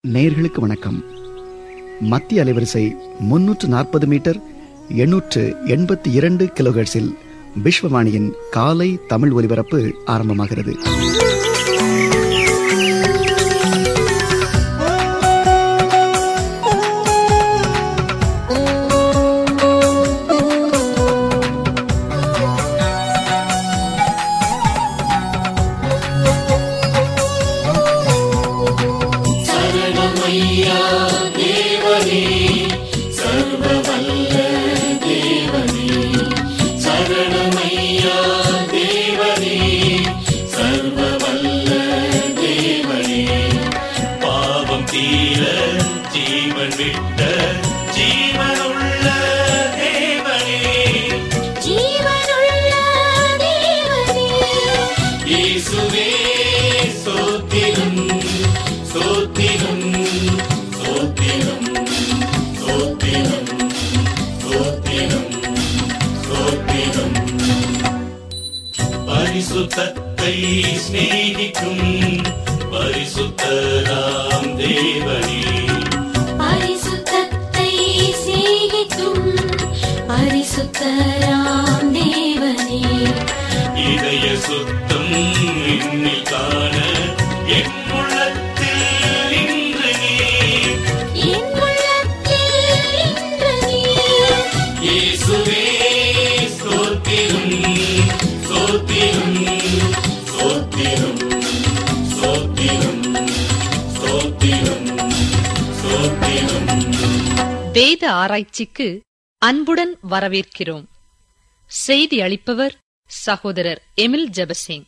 நேயர்களுக்கு வணக்கம். மத்திய அலைவரிசை 340 மீட்டர் 882 கிலோஹெர்ட்ஸில் விஸ்வவாணியின் காலை தமிழ் ஒலிபரப்பு ஆரம்பமாகிறது. பரிசுத்தத்தை ஸ்நேகிக்கும் பரிசுத்தராம் தேவனே, பரிசுத்தத்தை ஸ்நேகிக்கும் பரிசுத்தராம் தேவனே, இதய சுத்தம் என்னில் காண என் உள்ளத்தில் இன்று நீர், என் உள்ளத்தில் இன்று நீர், இயேசுவே ஸ்தோத்திரம் ஸ்தோத்திரம் ஸ்தோத்திரம் ஸ்தோத்திரம் ஸ்தோத்திரம் ஸ்தோத்திரம். வேத ஆராய்ச்சிக்கு அன்புடன் வரவேற்கிறோம். செய்தி அளிப்பவர் சகோதரர் எமில் ஜெபசிங்.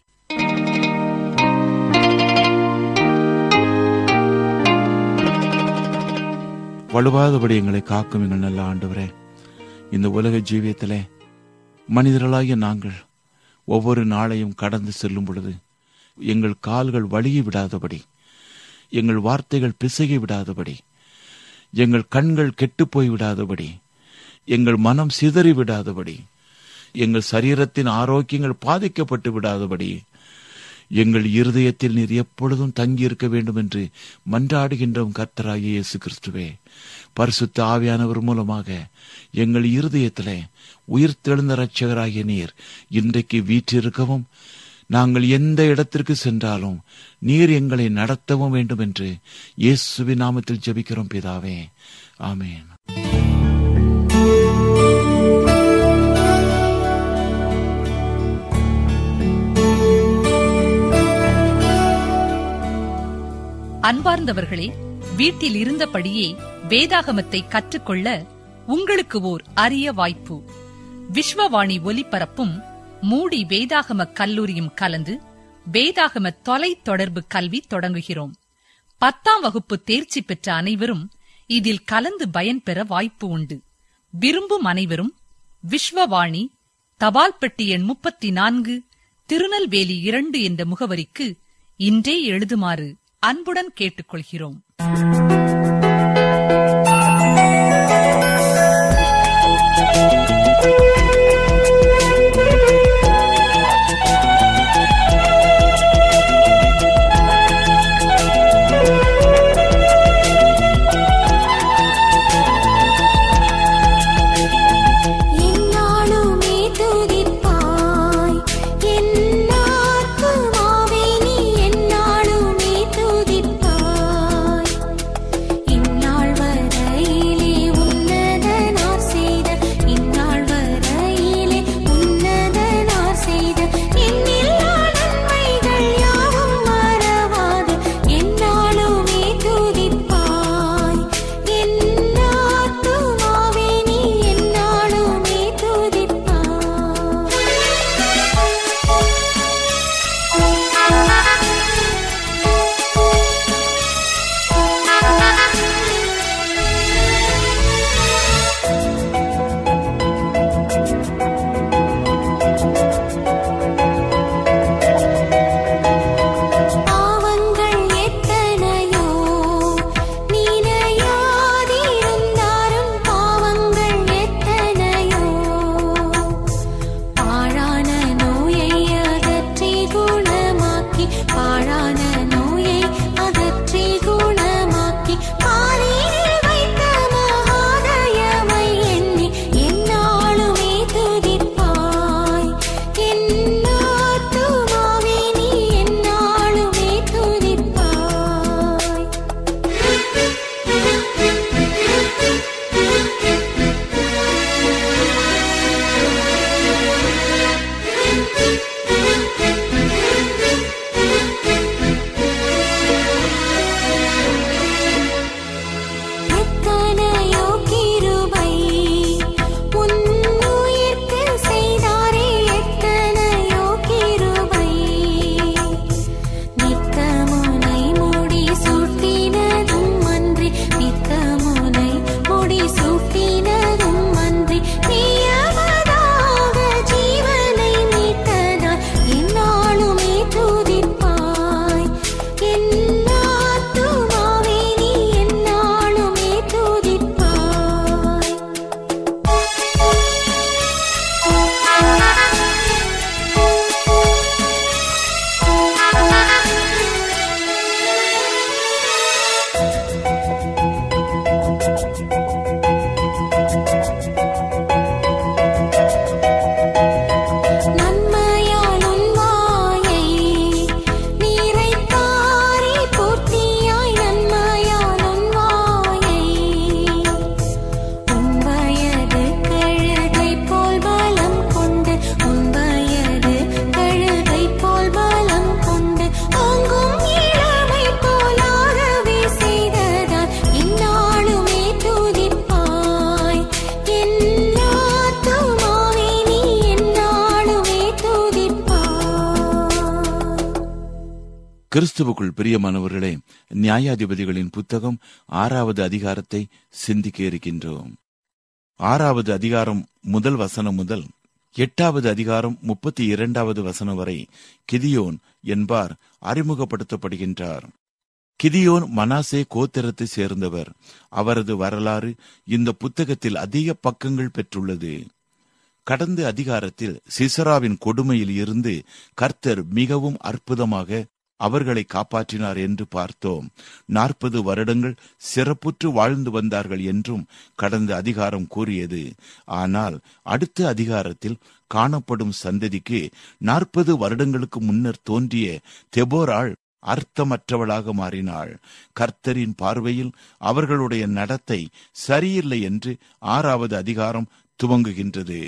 வலுவாதபடி எங்களை காக்கும் எங்கள் நல்ல ஆண்டவரே, இந்த உலக ஜீவியத்திலே மனிதர்களாகிய நாங்கள் ஒவ்வொரு நாளையும் கடந்து செல்லும் பொழுது எங்கள் கால்கள் வழுகி விடாதபடி, எங்கள் வார்த்தைகள் பிசகி விடாதபடி, எங்கள் கண்கள் கெட்டுப்போய் விடாதபடி, எங்கள் மனம் சிதறி விடாதபடி, எங்கள் சரீரத்தின் ஆரோக்கியங்கள் பாதிக்கப்பட்டு விடாதபடி, எங்கள் இருதயத்தில் நீர் எப்பொழுதும் தங்கியிருக்க வேண்டும் என்று மன்றாடுகின்றோம். கர்த்தராகிய இயேசு கிறிஸ்துவே, பரிசுத்த ஆவியானவர் மூலமாக எங்கள் இருதயத்திலே உயிர்த்தெழுந்த இரட்சகராகிய நீர் இன்றைக்கு வீற்றிருக்கவும், நாங்கள் எந்த இடத்திற்கு சென்றாலும் நீர் எங்களை நடத்தவும் வேண்டும் என்று இயேசுவின் நாமத்தில் ஜெபிக்கிறோம் பிதாவே, ஆமென். அன்பார்ந்தவர்களே, வீட்டில் இருந்தபடியே வேதாகமத்தை கற்றுக்கொள்ள உங்களுக்கு ஓர் அரிய வாய்ப்பு. விஸ்வவாணி ஒலிபரப்பும் மூடி வேதாகம கல்லூரியும் கலந்து வேதாகம தொலை தொடர்பு கல்வி தொடங்குகிறோம். 10ஆம் வகுப்பு தேர்ச்சி பெற்ற அனைவரும் இதில் கலந்து பயன்பெற வாய்ப்பு உண்டு. விரும்பும் அனைவரும் விஸ்வவாணி, தபால் பெட்டி எண் 34, திருநெல்வேலி 2 என்ற முகவரிக்கு இன்றே எழுதுமாறு அன்புடன் கேட்டுக்கொள்கிறோம். கிறிஸ்துவுக்குள் பிரியமானவர்களே, நியாயாதிபதிகளின் புத்தகம் 6வது அதிகாரத்தை சிந்திக்க இருக்கின்றோம். 6வது அதிகாரம் முதல் வசனம் முதல் 8வது அதிகாரம் 32வது வசனம் வரை கிதியோன் என்பார் அறிமுகப்படுத்தப்படுகின்றார். கிதியோன் மனாசே கோத்திரத்தை சேர்ந்தவர். அவரது வரலாறு இந்த புத்தகத்தில் அதிக பக்கங்கள் பெற்றுள்ளது. கடந்த அதிகாரத்தில் சிசராவின் கொடுமையில் இருந்து கர்த்தர் மிகவும் அற்புதமாக அவர்களை காப்பாற்றினார் என்று பார்த்தோம். 40 வருடங்கள் சிறப்புற்று வாழ்ந்து வந்தார்கள் என்றும் கடந்த அதிகாரம் கூறியது. ஆனால் அடுத்த அதிகாரத்தில் காணப்படும் சந்ததிக்கு 40 வருடங்களுக்கு முன்னர் தோன்றிய தெபோராள் அர்த்தமற்றவளாக மாறினாள். கர்த்தரின் பார்வையில் அவர்களுடைய நடத்தை சரியில்லை என்று 6வது அதிகாரம் துவங்குகின்றது.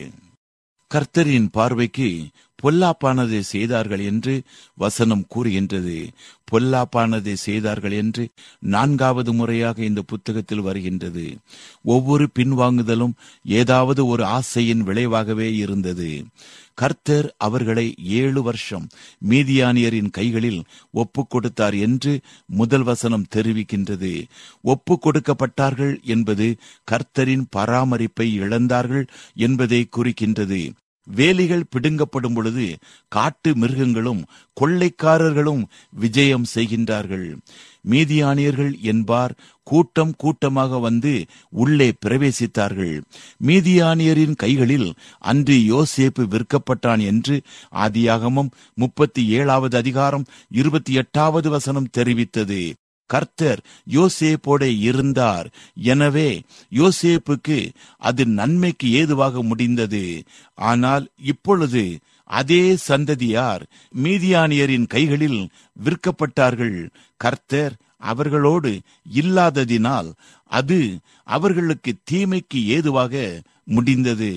கர்த்தரின் பார்வைக்கு பொல்லாப்பானதை செய்தார்கள் என்று வசனம் கூறுகின்றது. பொல்லாப்பானதை செய்தார்கள் என்று 4வது முறையாக இந்த புத்தகத்தில் வருகின்றது. ஒவ்வொரு பின்வாங்குதலும் ஏதாவது ஒரு ஆசையின் விளைவாகவே இருந்தது. கர்த்தர் அவர்களை 7 வருஷம் மீதியானியரின் கைகளில் ஒப்பு கொடுத்தார் என்று முதல் வசனம் தெரிவிக்கின்றது. ஒப்பு கொடுக்கப்பட்டார்கள் என்பது கர்த்தரின் பராமரிப்பை இழந்தார்கள் என்பதை குறிக்கின்றது. வேலிகள் பிடுங்கப்படும் பொழுது காட்டு மிருகங்களும் கொள்ளைக்காரர்களும் விஜயம் செய்கின்றார்கள். மீதியானியர்கள் என்பார் கூட்டம் கூட்டமாக வந்து உள்ளே பிரவேசித்தார்கள். மீதியானியரின் கைகளில் அன்று யோசேப்பு விற்கப்பட்டான் என்று ஆதியாகமம் 37வது அதிகாரம் 28வது வசனம் தெரிவித்தது. கர்த்தர் யோசேப்போட இருந்தார். எனவே யோசேப்புக்கு அது நன்மைக்கு ஏதுவாக முடிந்தது. ஆனால் இப்பொழுது அதே சந்ததியார் மீதியானியரின் கைகளில் விற்கப்பட்டார்கள். கர்த்தர் அவர்களோடு இல்லாததினால் அது அவர்களுக்கு தீமைக்கு ஏதுவாக முடிந்தது.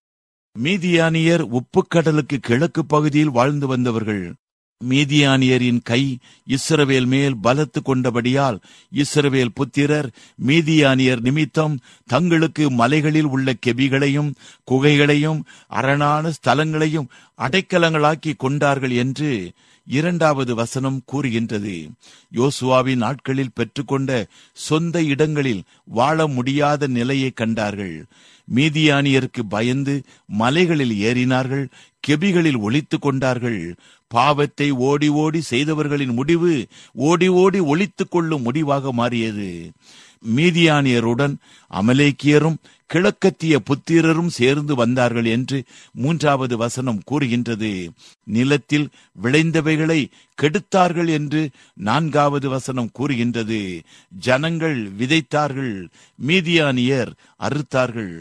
மீதியானியர் உப்புக்கடலுக்கு கிழக்கு பகுதியில் வாழ்ந்து வந்தவர்கள். மீதியானியரின் கை இஸ்ரவேல் மேல் பலத்து கொண்டபடியால் இஸ்ரவேல் புத்திரர் மீதியானியர் நிமித்தம் தங்களுக்கு மலைகளில் உள்ள கெபிகளையும் குகைகளையும் அரணான ஸ்தலங்களையும் அடைக்கலங்களாக்கி கொண்டார்கள் என்று 2வது வசனம் கூறுகின்றது. யோசுவாவின் நாட்களில் பெற்றுக்கொண்ட சொந்த இடங்களில் வாழ முடியாத நிலையை கண்டார்கள். மீதியானியருக்கு பயந்து மலைகளில் ஏறினார்கள், கெபிகளில் ஒளித்து கொண்டார்கள். பாவத்தை ஓடி ஓடி செய்தவர்களின் முடிவு ஓடி ஓடி ஒளித்துக் கொள்ளும் முடிவாக மாறியது. மீதியானியருடன் அமலேக்கியரும் கிழக்கத்திய புத்திரரும் சேர்ந்து வந்தார்கள் என்று 3வது வசனம் கூறுகின்றது. நிலத்தில் விளைந்தவைகளை கெடுத்தார்கள் என்று 4வது வசனம் கூறுகின்றது. ஜனங்கள் விதைத்தார்கள், மீதியானியர் அறுத்தார்கள்.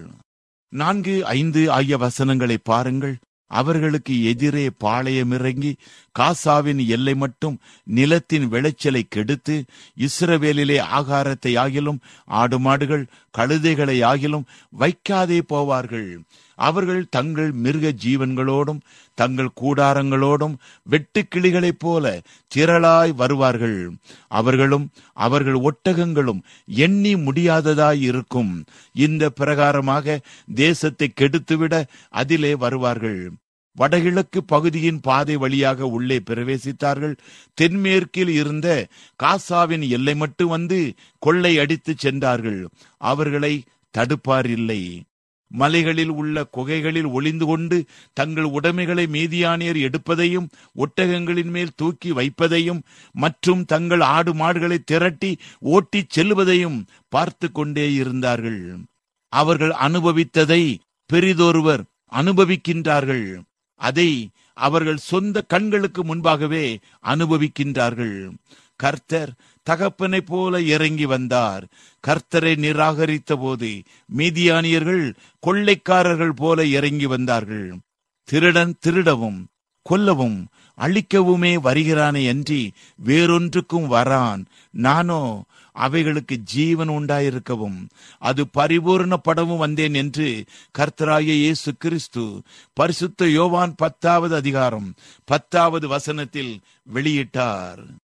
4, 5 ஆகிய வசனங்களை பாருங்கள். அவர்களுக்கு எதிரே பாளையமிறங்கி காசாவின் எல்லை மட்டும் நிலத்தின் விளைச்சலை கெடுத்து இஸ்ரவேலிலே ஆகாரத்தை ஆகிலும் ஆடு மாடுகள் கழுதைகளை ஆகிலும் வைக்காதே போவார்கள். அவர்கள் தங்கள் மிருக ஜீவன்களோடும் தங்கள் கூடாரங்களோடும் வெட்டுக்கிளிகளைப் போல திரளாய் வருவார்கள். அவர்களும் அவர்கள் ஒட்டகங்களும் எண்ணி முடியாததாய் இருக்கும். இந்த பிரகாரமாக தேசத்தை கெடுத்துவிட அதிலே வருவார்கள். வடகிழக்கு பகுதியின் பாதை வழியாக உள்ளே பிரவேசித்தார்கள். தென்மேற்கில் இருந்த காசாவின் எல்லை மட்டும் வந்து கொள்ளை அடித்து சென்றார்கள். அவர்களை தடுப்பார் இல்லை. மலைகளில் உள்ள குகைகளில் ஒளிந்து கொண்டு தங்கள் உடைமைகளை மீதியானியர் எடுப்பதையும் ஒட்டகங்களின் மேல் தூக்கி வைப்பதையும் மற்றும் தங்கள் ஆடு மாடுகளை திரட்டி ஓட்டிச் செல்வதையும் பார்த்து கொண்டே இருந்தார்கள். அவர்கள் அனுபவித்ததை பெரிதொருவர் அனுபவிக்கின்றார்கள். அதை அவர்கள் சொந்த கண்களுக்கு முன்பாகவே அனுபவிக்கின்றார்கள். கர்த்தர் தகப்பனை போல இறங்கி வந்தார். கர்த்தரை நிராகரித்த போது மீதியானியர்கள் கொள்ளைக்காரர்கள் போல இறங்கி வந்தார்கள். திருடன் திருடவும் கொல்லவும் அழிக்கவுமே வருகிறானே அன்றி வேறொன்றுக்கும் வரான். நானோ அவைகளுக்கு ஜீவன் உண்டாயிருக்கவும் அது பரிபூர்ணப்படவும் வந்தேன் என்று கர்த்தராகிய இயேசு கிறிஸ்து பரிசுத்த யோவான் 10வது அதிகாரம் 10வது வசனத்தில் வெளியிட்டார்.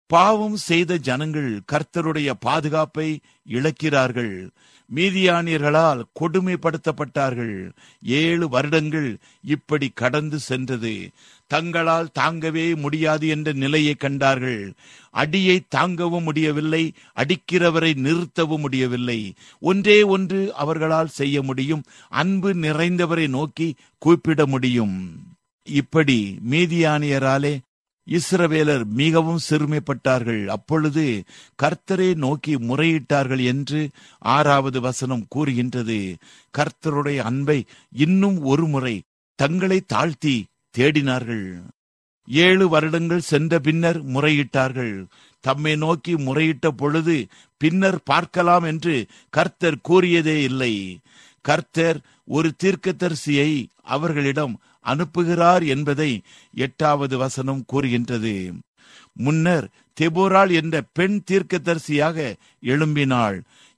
பாவம் செய்த ஜனங்கள் கர்த்தருடைய பாதுகாப்பை இழக்கிறார்கள். மீதியானியர்களால் கொடுமைப்படுத்தப்பட்டார்கள். 7 வருடங்கள் இப்படி கடந்து சென்றது. தங்களால் தாங்கவே முடியாது என்ற நிலையை கண்டார்கள். அடியை தாங்கவும் முடியவில்லை, அடிக்கிறவரை நிறுத்தவும் முடியவில்லை. ஒன்றே ஒன்று அவர்களால் செய்ய முடியும், அன்பு நிறைந்தவரை நோக்கி கூப்பிட முடியும். இப்படி மீதியானியராலே இஸ்ரவேலர் மிகவும் சிறுமைப்பட்டார்கள். அப்பொழுது கர்த்தரை நோக்கி முறையிட்டார்கள் என்று 6வது வசனம் கூறுகின்றது. கர்த்தருடைய அன்பை இன்னும் ஒரு முறை தங்களை தாழ்த்தி தேடினார்கள். 7 வருடங்கள் சென்ற பின்னர் முறையிட்டார்கள். தம்மை நோக்கி முறையிட்ட பொழுது பின்னர் பார்க்கலாம் என்று கர்த்தர் கூறியதே இல்லை. கர்த்தர் ஒரு தீர்க்கதரிசியை அவர்களிடம் அனுப்புகிறார் என்பதை 8வது வசனம் கூறுகின்றது. முன்னர் தெபோராள் என்ற பெண் தீர்க்கதரிசியாக எழும்பினாள்.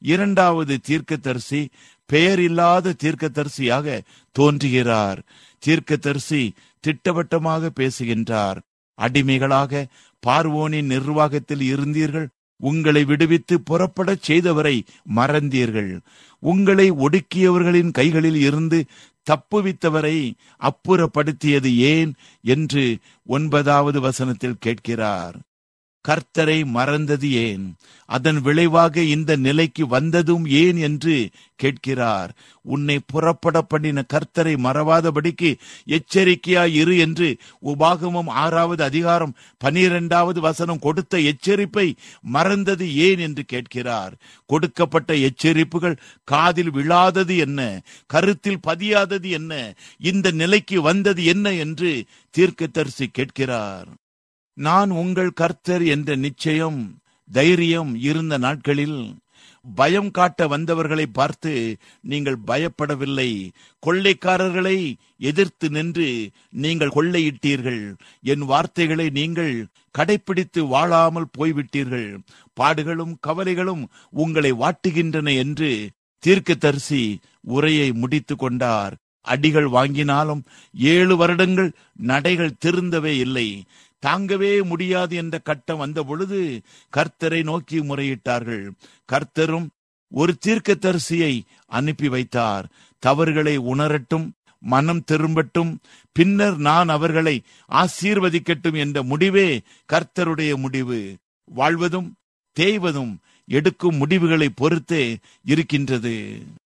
2வது தீர்க்கதரிசி பெயரில்லாத தீர்க்கதரிசியாக தோன்றுகிறார். தீர்க்கதரிசி திட்டவட்டமாக பேசுகின்றார். அடிமைகளாக பார்வோனின் நிர்வாகத்தில் இருந்தீர்கள். உங்களை விடுவித்து புறப்படச் செய்தவரை மறந்தீர்கள். உங்களை ஒடுக்கியவர்களின் கைகளில் இருந்து தப்புவித்தவரை அப்புறப்படுத்தியது ஏன் என்று 9வது வசனத்தில் கேட்கிறார். கர்த்தரை மறந்தது ஏன்? அதன் விளைவாக இந்த நிலைக்கு வந்ததும் ஏன் என்று கேட்கிறார். உன்னை புறப்பட பண்ணின கர்த்தரை மறவாதபடிக்கு எச்சரிக்கையாய் இரு என்று உபாகமம் 6வது அதிகாரம் 12வது வசனம் கொடுத்த எச்சரிப்பை மறந்தது ஏன் என்று கேட்கிறார். கொடுக்கப்பட்ட எச்சரிப்புகள் காதில் விழாதது என்ன? கருத்தில் பதியாதது என்ன? இந்த நிலைக்கு வந்தது என்ன என்று தீர்க்கதரிசி கேட்கிறார். நான் உங்கள் கர்த்தர் என்ற நிச்சயம், தைரியம் இருந்த நாட்களில் பயம் காட்ட வந்தவர்களை பார்த்து நீங்கள் பயப்படவில்லை. கொள்ளைக்காரர்களை எதிர்த்து நின்று நீங்கள் கொள்ளையிட்டீர்கள். என் வார்த்தைகளை நீங்கள் கடைப்பிடித்து வாழாமல் போய்விட்டீர்கள். பாடுகளும் கவலைகளும் உங்களை வாட்டுகின்றன என்று தீர்க்கதரிசி உரையை முடித்து கொண்டார். அடிகள் வாங்கினாலும் 7 வருடங்கள் நடைகள் திருந்தவே இல்லை. தாங்கவே முடியாது என்ற கட்டம் வந்த பொழுது கர்த்தரை நோக்கி முறையிட்டார்கள். கர்த்தரும் ஒரு தீர்க்கதரிசியை அனுப்பி வைத்தார். தவறுகளை உணரட்டும், மனம் திரும்பட்டும், பின்னர் நான் அவர்களை ஆசீர்வதிக்கட்டும் என்ற முடிவே கர்த்தருடைய முடிவு. வாழ்வதும் தேய்வதும் எடுக்கும் முடிவுகளை பொறுத்தே இருக்கின்றது.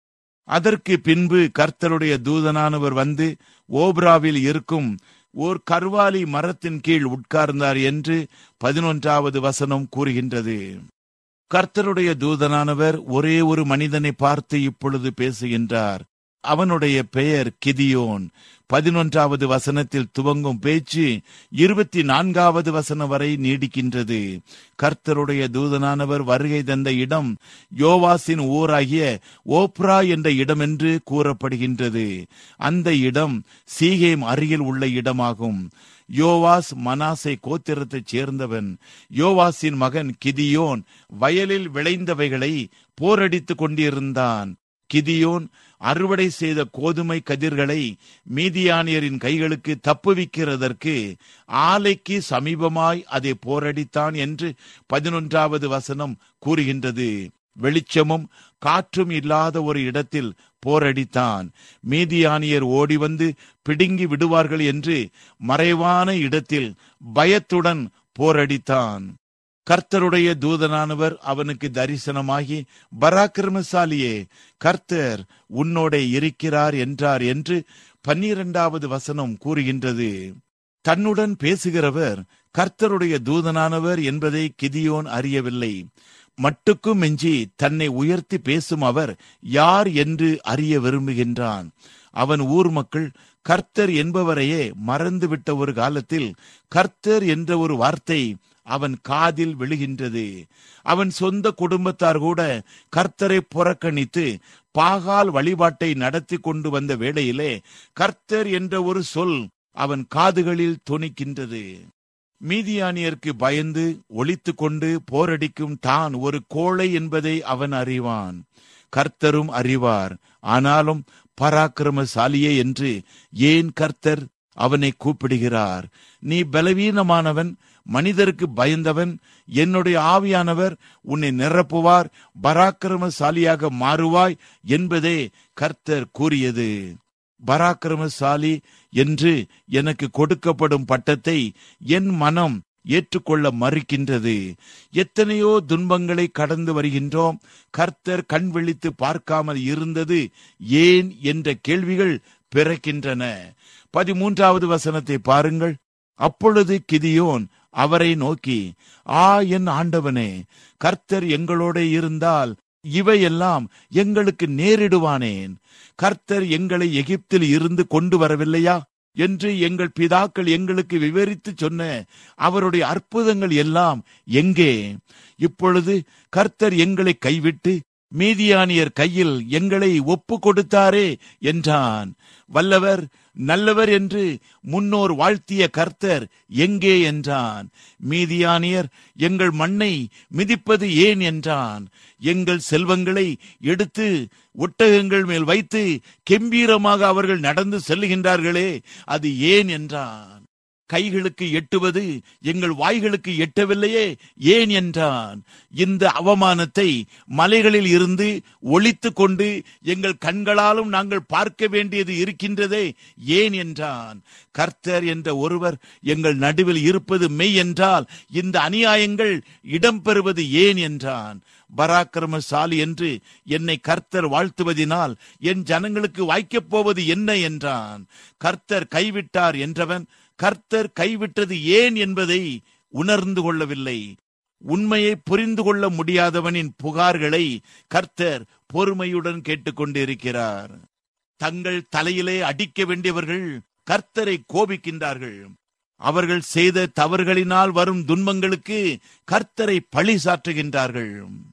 அதற்கு பின்பு கர்த்தருடைய தூதனானவர் வந்து ஓப்ராவில் இருக்கும் ஓர் கர்வாலி மரத்தின் கீழ் உட்கார்ந்தார் என்று 11வது வசனம் கூறுகின்றது. கர்த்தருடைய தூதனானவர் ஒரே ஒரு மனிதனை பார்த்து இப்பொழுது பேசுகின்றார். அவனுடைய பெயர் கிதியோன். 11வது வசனத்தில் துவங்கும் பேச்சு 24வது வசனம் வரை நீடிக்கின்றது. கர்த்தருடைய தூதனானவர் வருகை தந்த இடம் யோவாசின் ஊராகிய ஓப்ரா என்ற இடம் என்று கூறப்படுகின்றது. அந்த இடம் சீகேம் அருகில் உள்ள இடமாகும். யோவாஸ் மனாசே கோத்திரத்தைச் சேர்ந்தவன். யோவாசின் மகன் கிதியோன் வயலில் விளைந்தவைகளை போரடித்துக் கொண்டிருந்தான். கிதியோன் அறுவடை செய்த கோதுமை கதிர்களை மீதியானியரின் கைகளுக்கு தப்புவிக்கிறதற்கு ஆலைக்கு சமீபமாய் அதை போரடித்தான் என்று 11வது வசனம் கூறுகின்றது. வெளிச்சமும் காற்றும் இல்லாத ஒரு இடத்தில் போரடித்தான். மீதியானியர் ஓடி வந்து பிடுங்கி விடுவார்கள் என்று மறைவான இடத்தில் பயத்துடன் போரடித்தான். கர்த்தருடைய தூதனானவர் அவனுக்கு தரிசனமாகி, பராக்கிரமசாலியே, கர்த்தர் உன்னோட இருக்கிறார் என்றார் என்று 12வது வசனம் கூறுகின்றது. தன்னுடன் பேசுகிறவர் கர்த்தருடைய தூதனானவர் என்பதை கிதியோன் அறியவில்லை. மட்டுக்கும் மிஞ்சி தன்னை உயர்த்தி பேசும் அவர் யார் என்று அறிய விரும்புகின்றான். அவன் ஊர் மக்கள் கர்த்தர் என்பவரையே மறந்துவிட்ட ஒரு காலத்தில் கர்த்தர் என்ற ஒரு வார்த்தை அவன் காதில் விழுகின்றது. அவன் சொந்த குடும்பத்தார் கூட கர்த்தரை புறக்கணித்து பாகால் வழிபாட்டை நடத்தி கொண்டு வந்த வேளையிலே கர்த்தர் என்ற ஒரு சொல் அவன் காதுகளில் தொனிக்கின்றது. மீதியானியருக்கு பயந்து ஒளித்து கொண்டு போரடிக்கும் தான் ஒரு கோழை என்பதை அவன் அறிவான். கர்த்தரும் அறிவார். ஆனாலும் பராக்கிரமசாலியே என்று ஏன் கர்த்தர் அவனை கூப்பிடுகிறார்? நீ பலவீனமானவன், மனிதருக்கு பயந்தவன், என்னுடைய ஆவியானவர் உன்னை நிரப்புவார், பராக்கிரமசாலியாக மாறுவாய் என்பதே கர்த்தர் கூறியது. பராக்கிரமசாலி என்று எனக்கு கொடுக்கப்படும் பட்டத்தை என் மனம் ஏற்றுக்கொள்ள மறுக்கின்றது. எத்தனையோ துன்பங்களை கடந்து வருகின்றோம். கர்த்தர் கண் விழித்து பார்க்காமல் இருந்தது ஏன் என்ற கேள்விகள் பிறக்கின்றன. 13வது வசனத்தை பாருங்கள். அப்பொழுது கிதியோன் அவரை நோக்கி, என் ஆண்டவனே, கர்த்தர் எங்களோட இருந்தால் இவையெல்லாம் எங்களுக்கு நேரிடுவானேன்? கர்த்தர் எங்களை எகிப்தில் இருந்து கொண்டு வரவில்லையா என்று எங்கள் பிதாக்கள் எங்களுக்கு விவரித்து சொன்ன அவருடைய அற்புதங்கள் எல்லாம் எங்கே? இப்பொழுது கர்த்தர் எங்களை கைவிட்டு மீதியானியர் கையில் எங்களை ஒப்பு கொடுத்தாரே என்றான். வல்லவர் நல்லவர் என்று முன்னோர் வாழ்த்திய கர்த்தர் எங்கே என்றான். மீதியானியர் எங்கள் மண்ணை மிதிப்பது ஏன் என்றான். எங்கள் செல்வங்களை எடுத்து ஒட்டகங்கள் மேல் வைத்து கெம்பீரமாக அவர்கள் நடந்து செல்லுகின்றார்களே, அது ஏன் என்றான். கைகளுக்கு எட்டுவது எங்கள் வாய்களுக்கு எட்டவில்லையே, ஏன் என்றான். இந்த அவமானத்தை மலைகளில் இருந்து ஒளித்து கொண்டு எங்கள் கண்களாலும் நாங்கள் பார்க்க வேண்டியது இருக்கின்றதே, ஏன் என்றான். கர்த்தர் என்ற ஒருவர் எங்கள் நடுவில் இருப்பது மெய் என்றால் இந்த அநியாயங்கள் இடம்பெறுவது ஏன் என்றான். பராக்கிரமசாலி என்று என்னை கர்த்தர் வாழ்த்துவதினால் என் ஜனங்களுக்கு வாய்க்கப் போவது என்ன என்றான். கர்த்தர் கைவிட்டார் என்றவன் கர்த்தர் கைவிட்டது ஏன் என்பதை உணர்ந்து கொள்ளவில்லை. உண்மையை புரிந்து கொள்ள முடியாதவனின் புகார்களை கர்த்தர் பொறுமையுடன் கேட்டுக்கொண்டிருக்கிறார். தங்கள் தலையிலே அடிக்க வேண்டியவர்கள் கர்த்தரை கோபிக்கின்றார்கள். அவர்கள் செய்த தவறுகளினால் வரும் துன்பங்களுக்கு கர்த்தரை பழி சாற்றுகின்றார்கள்.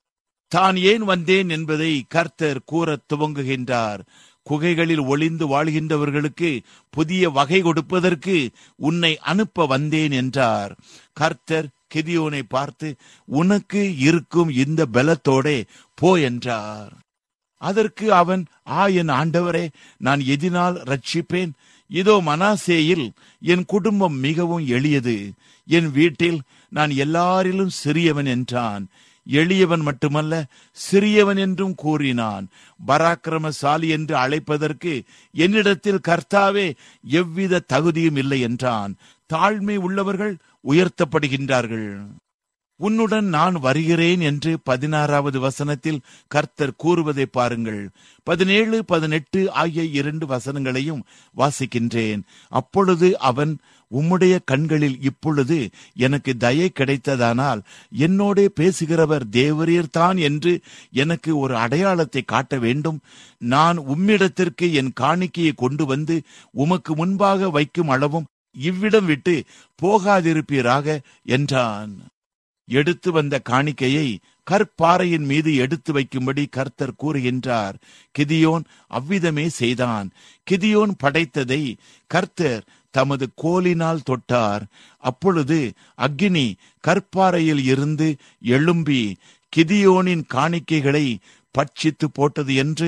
தான் ஏன் வந்தேன் என்பதை கர்த்தர் கூறத் துவங்குகின்றார். குகைகளில் ஒளிந்து வாழ்கின்றவர்களுக்கு புதிய வகை கொடுப்பதற்கு உன்னை அனுப்ப வந்தேன் என்றார். கர்த்தர் கிதியோனை பார்த்து, உனக்கு இருக்கும் இந்த பலத்தோடே போ என்றார். அதற்கு அவன், என் ஆண்டவரே, நான் எதினால் ரட்சிப்பேன்? இதோ மனாசேயில் என் குடும்பம் மிகவும் எளியது, என் வீட்டில் நான் எல்லாரிலும் சிறியவன் என்றான். எளியவன் மட்டுமல்ல, சிறியவன் என்றும் கூறினான். பராக்கிரமசாலி என்று அழைப்பதற்கு என்னிடத்தில் கர்த்தாவே எவ்வித தகுதியும் இல்லை என்றான். தாழ்மை உள்ளவர்கள் உயர்த்தப்படுகின்றார்கள். உன்னுடன் நான் வருகிறேன் என்று 16வது வசனத்தில் கர்த்தர் கூறுவதை பாருங்கள். 17, 18 ஆகிய 2 வசனங்களையும் வாசிக்கின்றேன். அப்பொழுது அவன், உம்முடைய கண்களில் இப்பொழுது எனக்கு தயை கிடைத்ததானால் என்னோட பேசுகிறவர் தேவரீர்தான் என்று எனக்கு ஒரு அடையாளத்தை காட்ட வேண்டும். நான் உம்மிடத்திற்கு என் காணிக்கையை கொண்டு வந்து உமக்கு முன்பாக வைக்கும் அளவும் இவ்விடம் விட்டு போகாதிருப்பீராக என்றான். எடுத்து வந்த காணிக்கையை கற்பாறையின் மீது எடுத்து வைக்கும்படி கர்த்தர் கூறுகின்றார். கிதியோன் அவ்விதமே செய்தான். கிதியோன் படைத்ததை கர்த்தர் தமது கோலினால் தொட்டார். அப்பொழுது அக்கினி கற்பாறையில் இருந்து எழும்பி கிதியோனின் காணிக்கைகளை பட்சித்து போட்டது என்று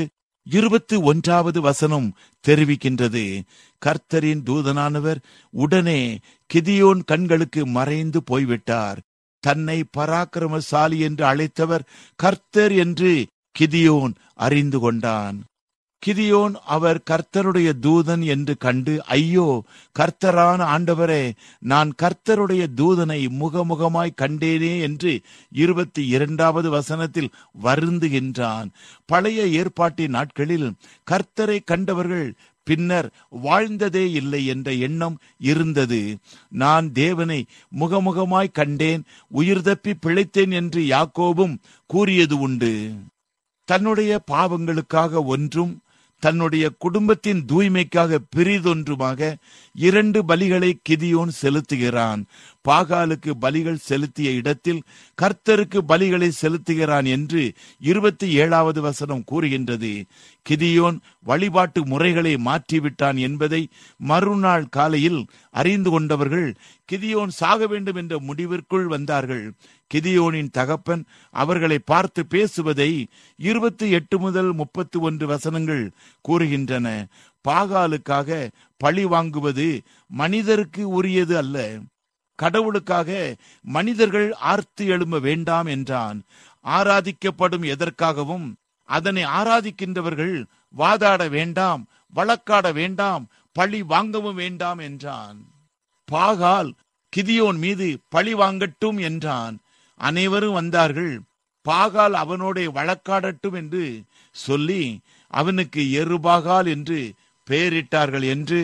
21வது வசனம் தெரிவிக்கின்றது. கர்த்தரின் தூதனானவர் உடனே கிதியோன் கண்களுக்கு மறைந்து போய்விட்டார். தன்னை பராக்கிரமசாலி என்று அழைத்தவர் கர்த்தர் என்று கிதியோன் அறிந்து கொண்டான். கிதியோன் அவர் கர்த்தருடைய தூதன் என்று கண்டு, ஐயோ கர்த்தரான ஆண்டவரே, நான் கர்த்தருடைய தூதனை முகமுகமாய் கண்டேனே என்று 22வது வசனத்தில் வருந்துகின்றான். பழைய ஏற்பாட்டின் நாட்களில் கர்த்தரை கண்டவர்கள் பின்னர் வாழ்ந்ததே இல்லை என்ற எண்ணம் இருந்தது. நான் தேவனை முகமுகமாய் கண்டேன், உயிர் தப்பி பிழைத்தேன் என்று யாக்கோபும் கூறியது உண்டு. தன்னுடைய பாவங்களுக்காக ஒன்றும் தன்னுடைய குடும்பத்தின் தூய்மைக்காக பிரிதொன்றுமாக 2 பலிகளை கிதியோன் செலுத்துகிறான். பாகாலுக்கு பலிகள் செலுத்திய இடத்தில் கர்த்தருக்கு பலிகளை செலுத்துகிறான் என்று 27வது வசனம் கூறுகின்றது. கிதியோன் வழிபாட்டு முறைகளை மாற்றிவிட்டான் என்பதை மறுநாள் காலையில் அறிந்து கொண்டவர்கள் கிதியோன் சாக வேண்டும் என்ற முடிவிற்குள் வந்தார்கள். கிதியோனின் தகப்பன் அவர்களை பார்த்து பேசுவதை 28 முதல் 31 வசனங்கள் கூறுகின்றன. பாகாலுக்காக பழி வாங்குவது மனிதருக்கு உரியது அல்ல. கடவுளுக்காக மனிதர்கள் ஆர்த்து எழும்ப வேண்டாம் என்றான். ஆராதிக்கப்படும் எதற்காகவும் அதனை ஆராதிக்கின்றவர்கள் வாதாட வேண்டாம், வழக்காட வேண்டாம், பழி வாங்கவும் வேண்டாம் என்றான். பாகால் கிதியோன் மீது பழி வாங்கட்டும் என்றான். அனைவரும் வந்தார்கள். பாகால் அவனோட வழக்காடட்டும் என்று சொல்லி அவனுக்கு எருபாகால் என்று பெயரிட்டார்கள் என்று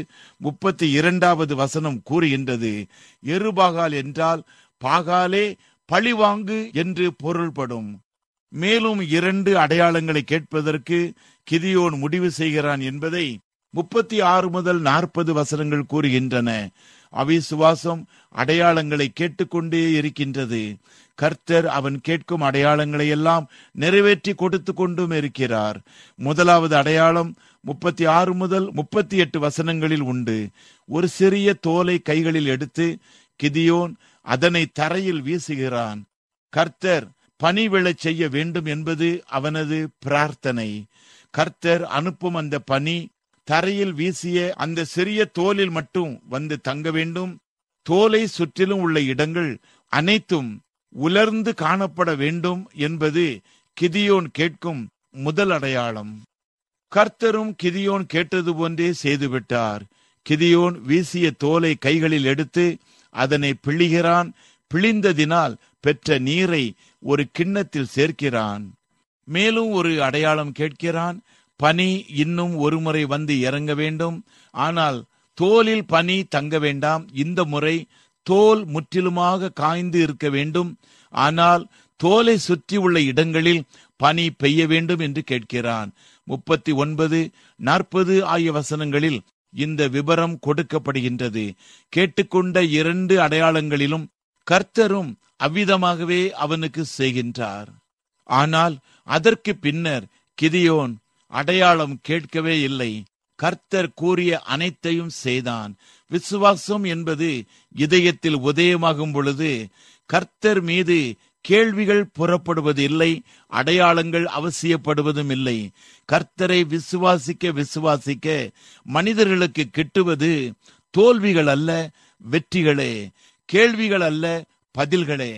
32வது வசனம் கூறுகின்றது. எருபாகால் என்றால் பாகாலே பழிவாங்கு என்று பொருள்படும். மேலும் 2 அடையாளங்களை கேட்பதற்கு கிதியோன் முடிவு செய்கிறான் என்பதை 36 முதல் 40 வசனங்கள் கூறுகின்றன. அவிசுவாசம் அடையாளங்களை கேட்டுக்கொண்டே இருக்கின்றது. கர்த்தர் அவன் கேட்கும் அடையாளங்களை எல்லாம் நிறைவேற்றி கொடுத்து கொண்டும் இருக்கிறார். முதலாவது அடையாளம் 36 முதல் 38 வசனங்களில் உண்டு. ஒரு சிறிய தோலை கைகளில் எடுத்து கிதியோன் அதனை தரையில் வீசுகிறான். கர்த்தர் பனி விழச் செய்ய வேண்டும் என்பது அவனது பிரார்த்தனை. கர்த்தர் அனுப்பும் அந்த பனி தரையில் வீசிய அந்த சிறிய தோலில் மட்டும் வந்து தங்க வேண்டும். தோலை சுற்றிலும் உள்ள இடங்கள் அனைத்தும் உலர்ந்து காணப்பட வேண்டும் என்பது கிதியோன் கேட்கும் முதல் அடையாளம். கர்த்தரும் கிதியோன் கேட்டது போன்றே செய்துவிட்டார். கிதியோன் வீசிய தோலை கைகளில் எடுத்து அதனை பிழிகிறான். பிழிந்ததினால் பெற்ற நீரை ஒரு கிண்ணத்தில் சேர்க்கிறான். மேலும் ஒரு அடையாளம் கேட்கிறான். பனி இன்னும் ஒரு முறை வந்து இறங்க வேண்டும். ஆனால் தோலில் பனி தங்க வேண்டாம். இந்த முறை தோல் முற்றிலுமாக காய்ந்து இருக்க வேண்டும். ஆனால் தோலை சுற்றி உள்ள இடங்களில் பனி பெய்ய வேண்டும் என்று கேட்கிறான். 39, 40 ஆகிய வசனங்களில் இந்த விபரம் கொடுக்கப்படுகின்றது. கேட்டுக்கொண்ட 2 அடையாளங்களிலும் கர்த்தரும் அவ்விதமாகவே அவனுக்கு செய்கின்றார். ஆனால் அதற்கு பின்னர் கிதியோன் அடையாளம் கேட்கவே இல்லை. கர்த்தர் கூறிய அனைத்தையும் செய்தான். விசுவாசம் என்பது இதயத்தில் உதயமாகும் பொழுது கர்த்தர் மீது கேள்விகள் புறப்படுவது இல்லை, அடையாளங்கள் அவசியப்படுவதும் இல்லை. கர்த்தரை விசுவாசிக்க விசுவாசிக்க மனிதர்களுக்கு கிட்டுவது தோல்விகள் அல்ல, வெற்றிகளே. கேள்விகள் அல்ல, பதில்களே.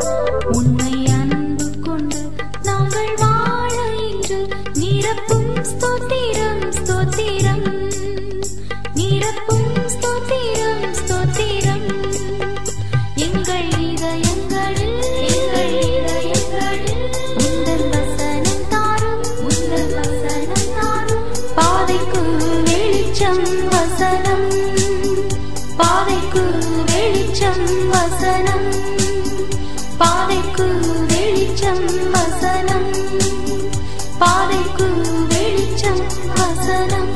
உன்னை அன்பு கொண்டு நாங்கள் வாழ இன்று நிரப்பும் வெளிச்சம் வசனம், பாதைக்கு வெளிச்சம் வசனம், பாதைக்கு வெளிச்சம் வசனம்.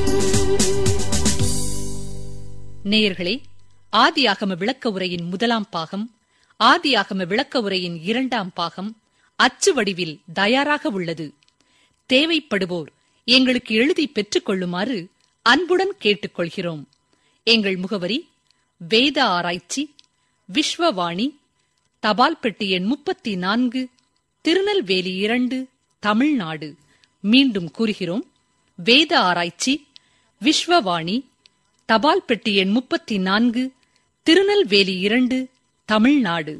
நேயர்களே, ஆதியாகம விளக்க உரையின் முதலாம் பாகம், ஆதியாகம விளக்க உரையின் இரண்டாம் பாகம் அச்சு வடிவில் தயாராக உள்ளது. தேவைப்படுவோர் எங்களுக்கு எழுதி பெற்றுக் கொள்ளுமாறு அன்புடன் கேட்டுக்கொள்கிறோம். எங்கள் முகவரி: வேத ஆராய்ச்சி, விஸ்வவாணி, தபால் பெட்டி எண் 34, திருநெல்வேலி 2, தமிழ்நாடு. மீண்டும் கூறுகிறோம்: வேத ஆராய்ச்சி, விஸ்வவாணி, தபால் பெட்டி எண் 34, திருநெல்வேலி 2, தமிழ்நாடு.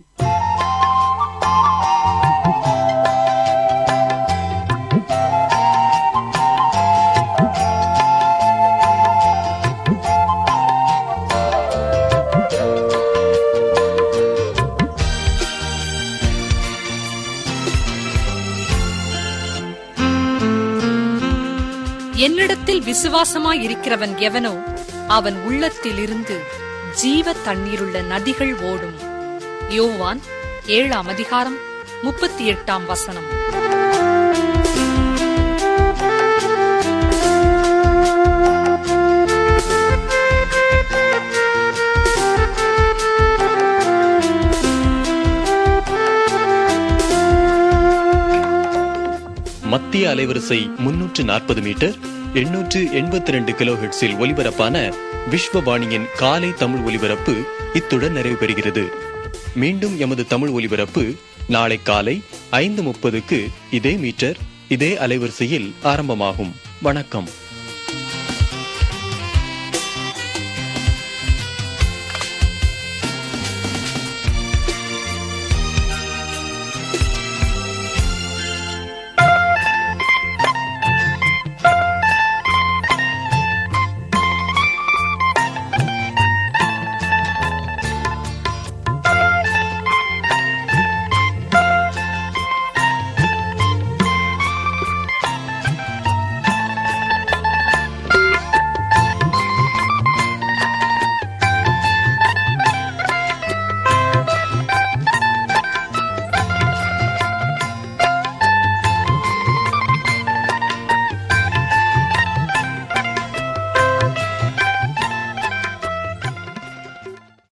என்னிடத்தில் விசுவாசமாயிருக்கிறவன் எவனோ அவன் உள்ளத்திலிருந்து ஜீவ தண்ணீருள்ள நதிகள் ஓடும். யோவான் 7ஆம் அதிகாரம் 38ஆம் வசனம். மத்திய அலைவரிசை 340 மீட்டர் 882 கிலோஹெர்ட்ஸில் ஒலிபரப்பான விஸ்வவாணியின் காலை தமிழ் ஒலிபரப்பு இத்துடன் நிறைவு பெறுகிறது. மீண்டும் எமது தமிழ் ஒலிபரப்பு நாளை காலை 5:30க்கு இதே மீட்டர் இதே அலைவரிசையில் ஆரம்பமாகும். வணக்கம்.